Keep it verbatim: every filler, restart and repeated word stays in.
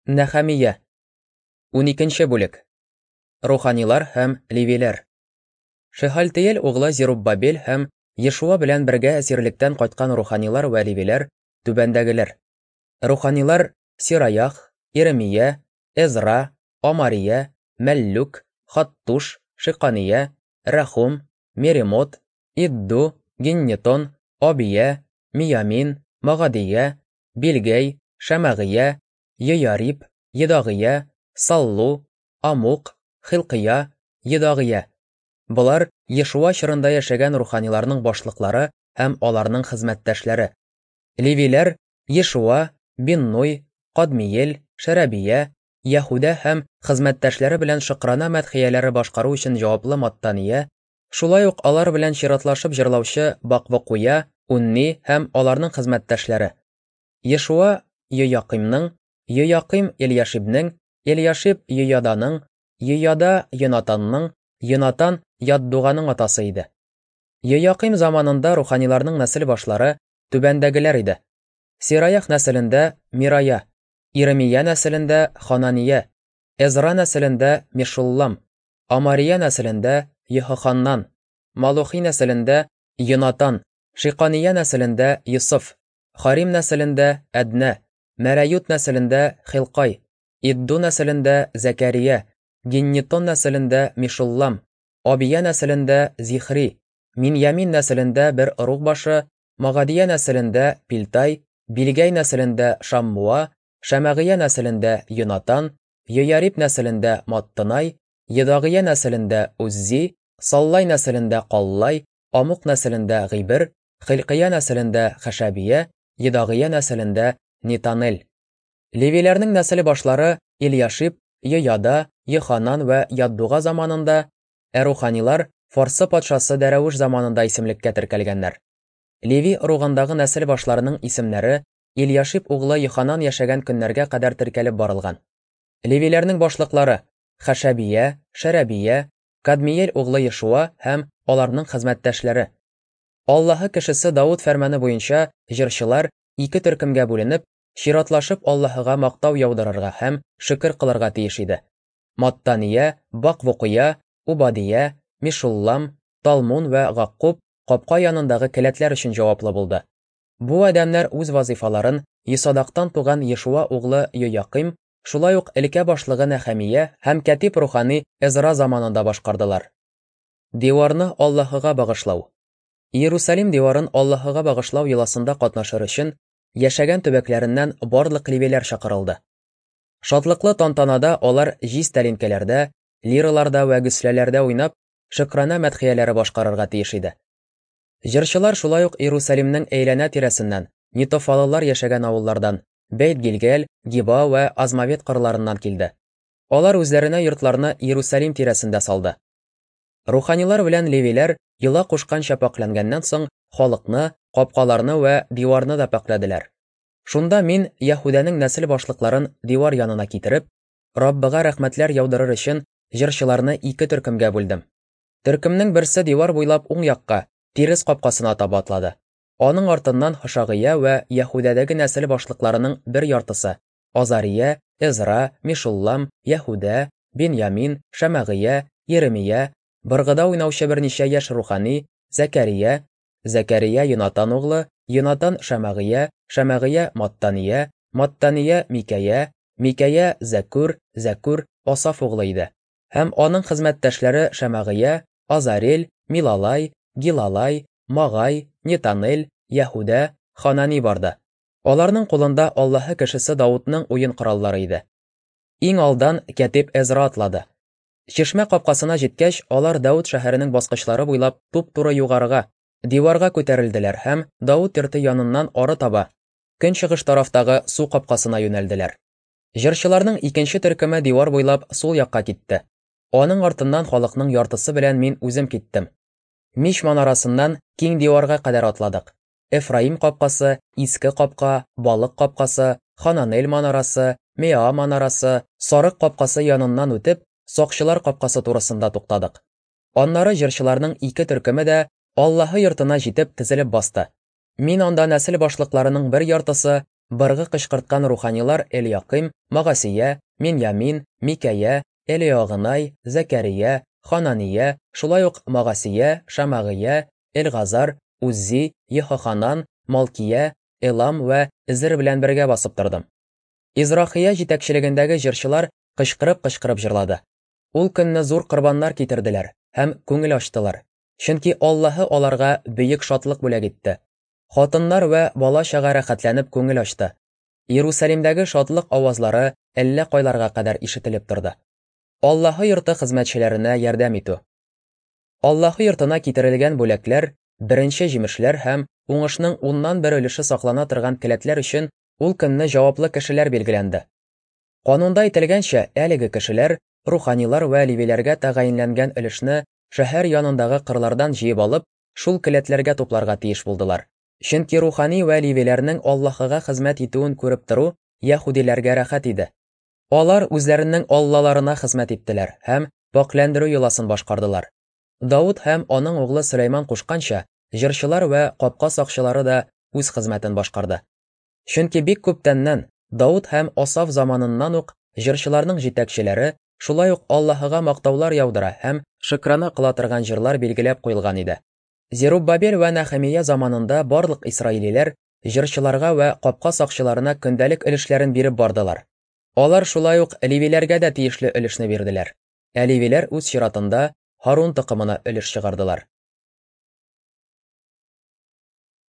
Нәхәмия. уникенче бүлек. Руханилар һәм Левиләр. Шеһальтиэль углы Зеруббабель һәм Ешуа белән бергә әсирлектән кайткан руханилар вә Левиләр түбәндәгеләр. Руханилар Сираях, Иремия, Эзра, Амария, Мәллүк, Хаттуш, Шиқания, Рахум, Меремот, Идду, Гиннетон, Абия, Миямин, Магадия, Билгей, Шәмәгия, Йояриб, Едагия, Саллу, Амук, Хилкия, Едагия. Булар Ешуа чорында яшәгән руханиларның башлыклары һәм аларның хезмәттәшләре. Левиләр Ешуа, Биннуй, Кадмиель, Шәрәбия, Яһүдә һәм хезмәттәшләре белән шыкрана мәдхияләре башкару өчен җаваплы Маттания, шулай ук алар белән чиратлашып җырлаучы Баквакуя, Унни һәм аларның хезмәттәшләре. Ешуа Йоякыймның, Йоякыйм Ильяшибның, Ильяшиб Йояданың, Йояда Йонатанның, Йонатан Яддуганың атасы иде. Йоякыйм заманында руханиларның нәсел башлары түбәндәгеләр иде. Сираях нәселендә Мирая, Иремия нәселендә Ханания, Эзра нәселендә Мешуллам, Амария нәселендә Йехоханнан, Малухи нәселендә Йонатан, Шиқания нәселендә Йосыф, Харим нәселендә Әднә, Мәрәют нәселендә Хилкай, Идду нәселендә Зәкәрия, Гиннетон нәселендә Мишуллам, Абия нәселендә Зихри, Миньямин нәселендә бер рух башы, Магадия нәселендә Пилтай, Билгей нәселендә Шаммуа, Шәмәгия нәселендә Йонатан, Йояриб нәселендә Маттанай, Едагия нәселендә Уззи, Саллай нәселендә Каллай, Амук нәселендә Гибер, Хилкия нәселендә Хәшәбия, Едагия нәселендә Нитанель. Левиләрнең нәселе башлары Ильяшиб, Йояда, Йоханан вә Яддуга заманында, ә руханилар Фарсы патшасы Дәрәвиш заманында исемлеккә теркәлгәннәр. Леви урыгындагы нәсел башларының исемнәре Ильяшиб углы Йоханан яшәгән көннәргә кадәр теркәлеп барылган. Левиләрнең башлыклары Хәшәбия, Шәрәбия, Кадмиель углы Ешуа һәм аларның хезмәттәшләре. Аллаһы кешесе Дауд фәрманы буенча җырчылар ике төркемгә бүленеп, чиратлашып Аллаһыга мактау яудырырга һәм шөкер кылырга тиеш иде. Маттания, Баквакуя, Убадия, Мишуллам, Талмун вә Гаккуб капка янындагы келәтләр өчен җаваплы булды. Бу адәмнәр үз вазифаларын Исадактан туган Ешуа углы Йоякыйм, шулай ук элекке башлыгы Нәхәмия һәм катиб рухани Эзра заманында башкардылар. Диварны Аллаһыга багышлау. Иерусалим диварын Аллаһыга багышлау йоласында катнашыр өчен яшәгән төбәкләреннән барлык левиләр чакырылды. Шатлыклы тантанада алар җиз тәлинкәләрдә, лираларда вә гөсләләрдә уйнап, шөкранә мәдхияләре башкарырга тиеш иде. Җырчылар шулай ук Иерусалимның әйләнә тирәсеннән, Нитофалылар яшәгән авыллардан, Бейт-Гилгәл, Гиба вә Азмавет кырларыннан килде. Алар үзләренә йортларны Иерусалим тирәсендә салды. Руханилар белән левиләр йола кушканча паклангәннән соң халыкны, капкаларны вә диварны да пакләделәр. Шунда мин Яһүдәнең нәсел башлыкларын дивар янына китереп, Раббыга рәхмәтләр яудырыр өчен җырчыларны ике төркемгә бүлдем. Төркемнең берсе дивар буйлап уң якка, тирес капкасына таба атлады. Аның артыннан Хашагия вә Яһүдәдәге нәсел башлыкларының бер яртысы Азария, Эзра, Мишуллам, Яһүдә, Беньямин, Шәмәгия, Иремия, быргыда уйнаучы берничә яшь рухани Зәкәрия, Зәкәрия Йонатан углы, Йонатан Шәмәгия, Шәмәгия Маттания, Маттания Микәя, Микәя Зәкүр, Зәкүр Асаф углы иде. Һәм аның хезмәттәшләре Шәмәгия, Азарель, Милалай, Гилалай, Магай, Нитанель, Яһүдә, Ханани барды. Аларның кулында Аллаһы кешесе Давудның уен кораллары иде. Иң алдан катиб Эзра атлады. Чишмә капкасына җиткәч, алар Дауд шәһәренең баскычлары буйлап туп-туры югарыга, диварга күтәрелделәр һәм Дауд йорты яныннан ары таба, көнчыгыш тарафтагы су капкасына юнәлделәр. Җырчыларның икенче төркеме дивар буйлап сул якка китте. Аның артыннан халыкның яртысы белән мин үзем киттем. Мич манарасыннан киң диварга кадәр атладык. Эфраим капкасы, Иске капка, Балык капкасы, Хананель манарасы, Меа манарасы, Сарык капкасы яныннан үтеп, Сакчылар капкасы турысында туктадык. Аннары җырчыларның ике төркеме дә Аллаһы йортына җитеп тезелеп басты. Мин анда нәсел башлыкларының бер яртысы быргы кычкырткан руханилар Эльяким, Магасия, Миньямин, Микәя, Элиогынай, Зәкәрия, Ханания, шулай ук Магасия, Шамагия, Эльгазар, Уззи, Ехоханан, Малкия, Элам вә Изер белән бергә басып тордым. Израхия җитәкчелегендәге җырчылар кычкырып-кычкырып җырлады. Ул көнне зур корбаннар китерделәр һәм күңел ачтылар, чөнки Аллаһы аларга бөек шатлык бүләк итте. Хатыннар вә бала-чага рәхәтләнеп күңел ачты. Иерусалимдәге шатлык авазлары әллә кайларга кадәр ишетелеп торды. Аллаһы йорты хезмәтчеләренә ярдәм итү. Аллаһы йортына китерелгән бүләкләр, беренче җимешләр һәм уңышның уннан бер өлеше саклана торган келәтләр өчен ул көнне җаваплы кешеләр билгеләнде. Канунда әйтелгәнчә, әлеге кешеләр руханилар вә ливиләргә тәгаенләнгән өлешне шәһәр янындагы кырлардан җыеп алып, шул келәтләргә тупларга тиеш булдылар. Чөнки рухани вә ливиләрнең Аллаһыга хезмәт итүен күреп тору яһүдиләргә рәхәт иде. Алар үзләренең аллаларына хезмәт иттеләр һәм пакләндерү йоласын башкардылар. Давуд һәм аның углы Сөләйман кушканча, җырчылар вә капка сакчылары да үз хезмәтен башкарды. Чөнки бик күптәннән, Давуд һәм Асаф заманыннан ук җырчыларның җитәкчеләре шулай ук Аллаһыга мактаулар яудыра һәм шөкранә кыла торган җырлар билгеләп куелган иде. Зеруббабел вә Нәхемия заманында барлык исраиллиләр җырчыларга вә капка сакчыларына көндәлек өлешләрен биреп бардылар. Алар шулай ук ливиләргә дә тиешле өлешне бирделәр. Ә ливиләр үз чиратында Харун токымына өлеш чыгардылар.